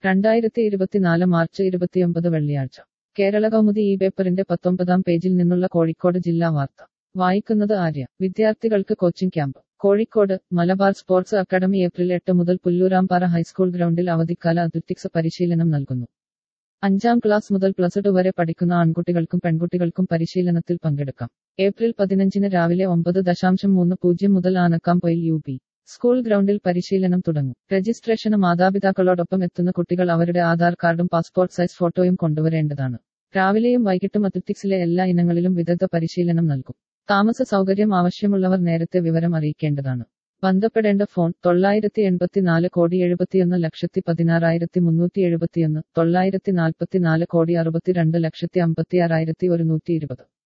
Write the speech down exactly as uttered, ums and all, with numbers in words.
രണ്ടായിരത്തി ഇരുപത്തിനാല് മാർച്ച് ഇരുപത്തിയൊമ്പത് വെള്ളിയാഴ്ച കേരള കൗമുദി ഈ പേപ്പറിന്റെ പത്തൊമ്പതാം പേജിൽ നിന്നുള്ള കോഴിക്കോട് ജില്ലാ വാർത്ത വായിക്കുന്നത് ആര്യ. വിദ്യാർത്ഥികൾക്ക് coaching camp Kozhikode. Malabar sports academy April എട്ട് മുതൽ പുല്ലൂരാംപാറ ഹൈസ്കൂൾ ഗ്രൗണ്ടിൽ അവധിക്കാല അത്ലറ്റിക്സ് പരിശീലനം നൽകുന്നു. അഞ്ചാം ക്ലാസ് മുതൽ പ്ലസ് ടു വരെ പഠിക്കുന്ന ആൺകുട്ടികൾക്കും പെൺകുട്ടികൾക്കും പരിശീലനത്തിൽ പങ്കെടുക്കാം. ഏപ്രിൽ പതിനഞ്ചിന് രാവിലെ ഒമ്പത് ദശാംശം മൂന്ന് പൂജ്യം മുതൽ ആനക്കാംപൊയിൽ യു പി സ്കൂൾ ഗ്രൗണ്ടിൽ പരിശീലനം തുടങ്ങും. രജിസ്ട്രേഷന് മാതാപിതാക്കളോടൊപ്പം എത്തുന്ന കുട്ടികൾ അവരുടെ ആധാർ കാർഡും പാസ്പോർട്ട് സൈസ് ഫോട്ടോയും കൊണ്ടുവരേണ്ടതാണ്. രാവിലെയും വൈകിട്ടും അത്ലറ്റിക്സിലെ എല്ലാ ഇനങ്ങളിലും വിദഗ്ധ പരിശീലനം നൽകും. താമസ സൗകര്യം ആവശ്യമുള്ളവർ നേരത്തെ വിവരം അറിയിക്കേണ്ടതാണ്. ബന്ധപ്പെടേണ്ട ഫോൺ തൊള്ളായിരത്തി എൺപത്തിനാല് കോടി എഴുപത്തിയൊന്ന് ലക്ഷത്തി പതിനാറായിരത്തി മുന്നൂറ്റി എഴുപത്തിയൊന്ന് തൊള്ളായിരത്തി നാൽപ്പത്തിനാല് കോടി അറുപത്തിരണ്ട് ലക്ഷത്തി അമ്പത്തിയാറായിരത്തി ഒരുന്നൂറ്റി ഇരുപത്.